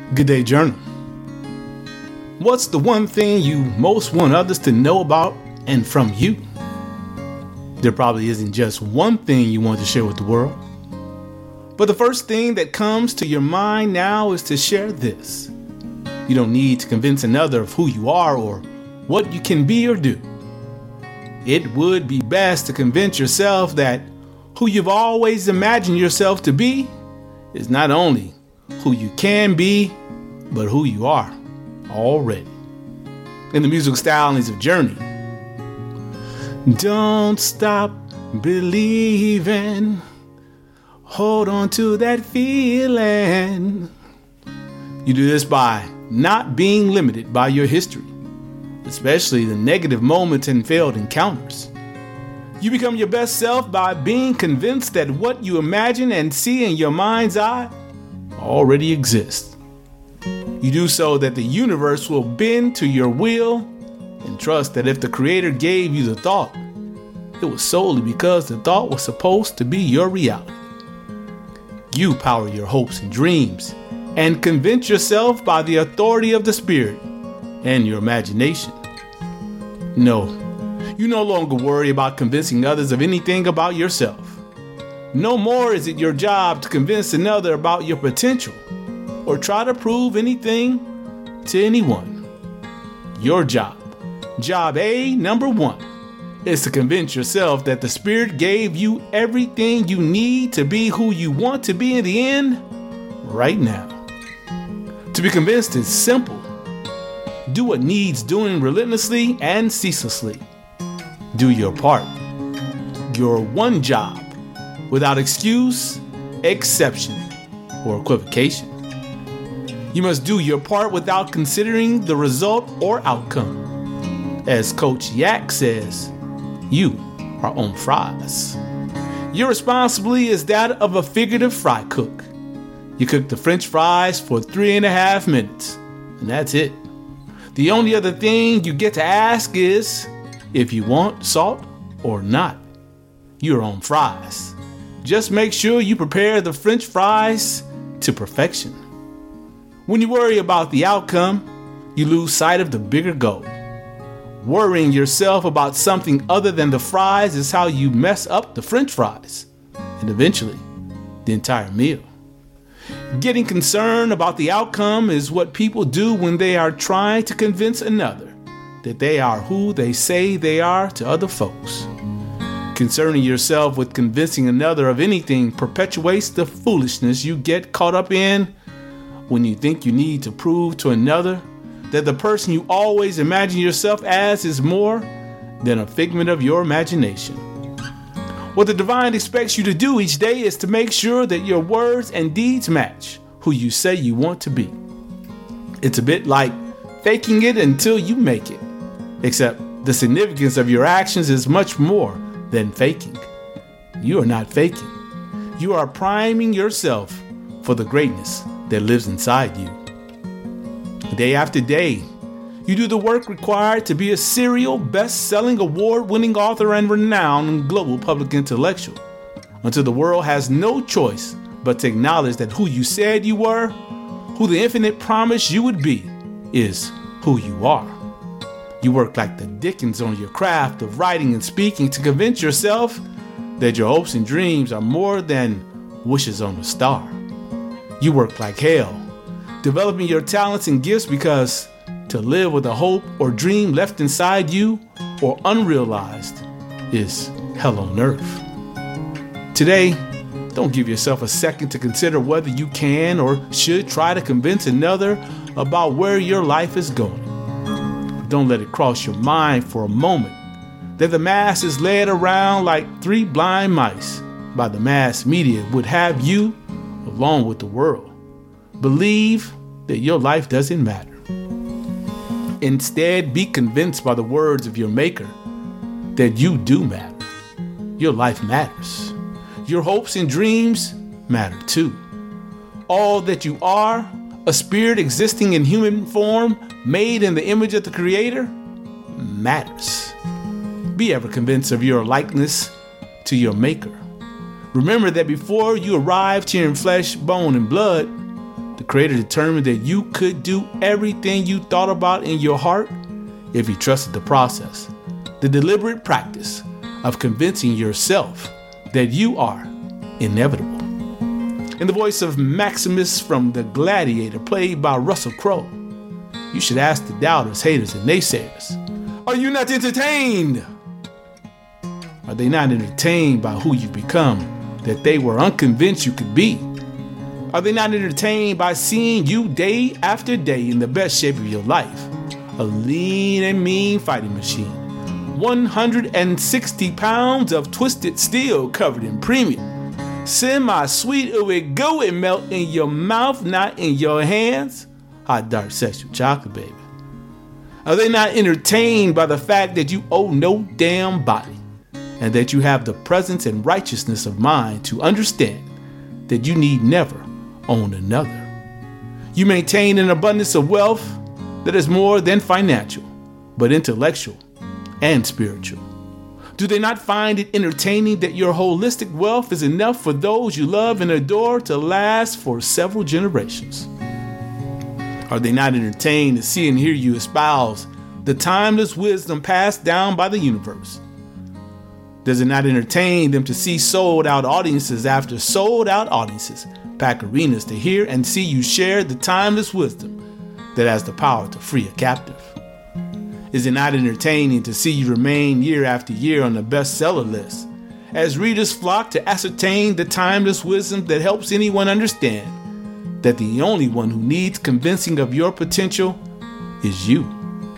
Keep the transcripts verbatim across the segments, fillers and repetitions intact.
Good day, journal. What's the one thing you most want others to know about and from you? There probably isn't just one thing you want to share with the world. But the first thing that comes to your mind now is to share this. You don't need to convince another of who you are or what you can be or do. It would be best to convince yourself that who you've always imagined yourself to be is not only who you can be, but who you are already. In the musical stylings of Journey. Don't stop believing. Hold on to that feeling. You do this by not being limited by your history, especially the negative moments and failed encounters. You become your best self by being convinced that what you imagine and see in your mind's eye already exists. You do so that the universe will bend to your will and trust that if the Creator gave you the thought, it was solely because the thought was supposed to be your reality. You power your hopes and dreams and convince yourself by the authority of the Spirit and your imagination. No, you no longer worry about convincing others of anything about yourself. No more is it your job to convince another about your potential or try to prove anything to anyone. Your job, job A number one, is to convince yourself that the Spirit gave you everything you need to be who you want to be in the end right now. To be convinced is simple. Do what needs doing relentlessly and ceaselessly. Do your part. Your one job, without excuse, exception, or equivocation. You must do your part without considering the result or outcome. As Coach Yak says, you are on fries. Your responsibility is that of a figurative fry cook. You cook the French fries for three and a half minutes, and that's it. The only other thing you get to ask is if you want salt or not. You're on fries. Just make sure you prepare the French fries to perfection. When you worry about the outcome, you lose sight of the bigger goal. Worrying yourself about something other than the fries is how you mess up the French fries, and eventually, the entire meal. Getting concerned about the outcome is what people do when they are trying to convince another that they are who they say they are to other folks. Concerning yourself with convincing another of anything perpetuates the foolishness you get caught up in when you think you need to prove to another that the person you always imagine yourself as is more than a figment of your imagination. What the divine expects you to do each day is to make sure that your words and deeds match who you say you want to be. It's a bit like faking it until you make it, except the significance of your actions is much more than faking. You are not faking. You are priming yourself for the greatness that lives inside you. Day after day, you do the work required to be a serial, best-selling, award-winning author and renowned global public intellectual until the world has no choice but to acknowledge that who you said you were, who the infinite promised you would be, is who you are. You work like the Dickens on your craft of writing and speaking to convince yourself that your hopes and dreams are more than wishes on a star. You work like hell, developing your talents and gifts because to live with a hope or dream left inside you or unrealized is hell on earth. Today, don't give yourself a second to consider whether you can or should try to convince another about where your life is going. Don't let it cross your mind for a moment that the mass is led around like three blind mice by the mass media would have you, along with the world, believe that your life doesn't matter. Instead, be convinced by the words of your Maker that you do matter. Your life matters. Your hopes and dreams matter too. All that you are, a spirit existing in human form, made in the image of the Creator, matters. Be ever convinced of your likeness to your Maker. Remember that before you arrived here in flesh, bone, and blood, the Creator determined that you could do everything you thought about in your heart if you trusted the process, the deliberate practice of convincing yourself that you are inevitable. In the voice of Maximus from The Gladiator, played by Russell Crowe, you should ask the doubters, haters, and naysayers, are you not entertained? Are they not entertained by who you've become that they were unconvinced you could be? Are they not entertained by seeing you day after day in the best shape of your life? A lean and mean fighting machine. one hundred sixty pounds of twisted steel covered in premium. Semi-sweet, it would go and melt in your mouth, not in your hands. Hot dark sexual chocolate, baby. Are they not entertained by the fact that you owe no damn body, and that you have the presence and righteousness of mind to understand that you need never own another? You maintain an abundance of wealth that is more than financial, but intellectual and spiritual. Do they not find it entertaining that your holistic wealth is enough for those you love and adore to last for several generations? Are they not entertained to see and hear you espouse the timeless wisdom passed down by the universe? Does it not entertain them to see sold out audiences after sold out audiences pack arenas to hear and see you share the timeless wisdom that has the power to free a captive? Is it not entertaining to see you remain year after year on the bestseller list as readers flock to ascertain the timeless wisdom that helps anyone understand that the only one who needs convincing of your potential is you?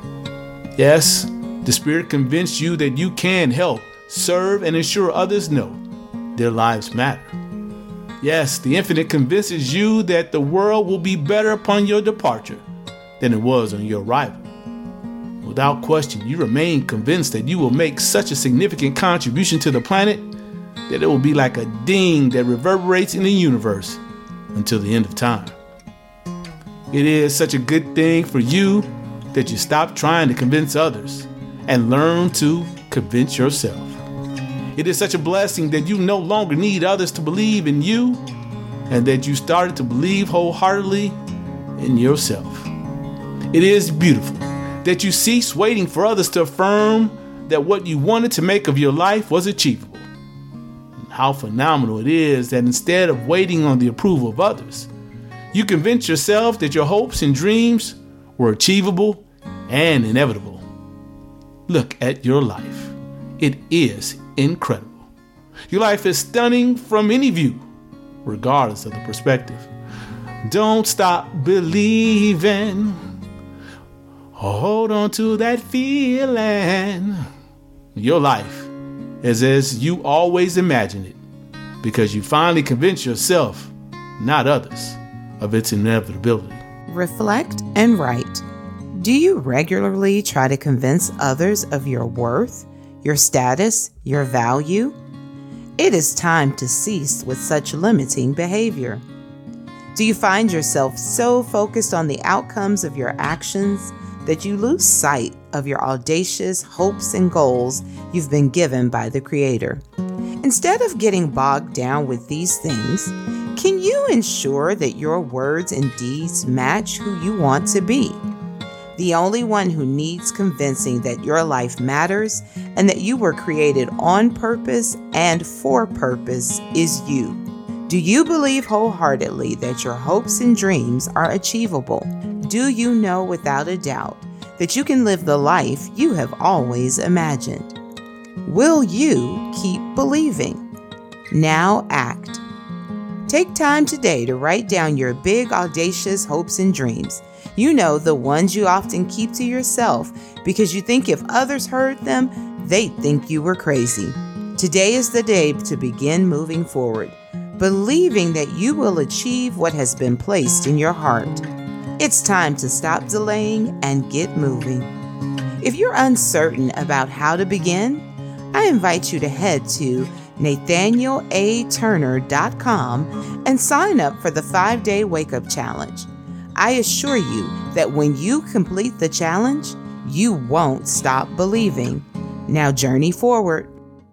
Yes, the Spirit convinced you that you can help, serve, and ensure others know their lives matter. Yes, the Infinite convinces you that the world will be better upon your departure than it was on your arrival. Without question, you remain convinced that you will make such a significant contribution to the planet that it will be like a ding that reverberates in the universe until the end of time. It is such a good thing for you that you stop trying to convince others and learn to convince yourself. It is such a blessing that you no longer need others to believe in you, and that you started to believe wholeheartedly in yourself. It is beautiful that you cease waiting for others to affirm that what you wanted to make of your life was achievable. And how phenomenal it is that instead of waiting on the approval of others, you convince yourself that your hopes and dreams were achievable and inevitable. Look at your life. It is incredible. Your life is stunning from any view, regardless of the perspective. Don't stop believing. Hold on to that feeling. Your life is as you always imagined it, because you finally convinced yourself, not others, of its inevitability. Reflect and write. Do you regularly try to convince others of your worth, your status, your value? It is time to cease with such limiting behavior. Do you find yourself so focused on the outcomes of your actions that you lose sight of your audacious hopes and goals you've been given by the Creator? Instead of getting bogged down with these things, can you ensure that your words and deeds match who you want to be? The only one who needs convincing that your life matters and that you were created on purpose and for purpose is you. Do you believe wholeheartedly that your hopes and dreams are achievable? Do you know without a doubt that you can live the life you have always imagined? Will you keep believing? Now act. Take time today to write down your big, audacious hopes and dreams. You know, the ones you often keep to yourself because you think if others heard them, they'd think you were crazy. Today is the day to begin moving forward, believing that you will achieve what has been placed in your heart. It's time to stop delaying and get moving. If you're uncertain about how to begin, I invite you to head to nathaniel a turner dot com and sign up for the five-day wake-up challenge. I assure you that when you complete the challenge, you won't stop believing. Now journey forward.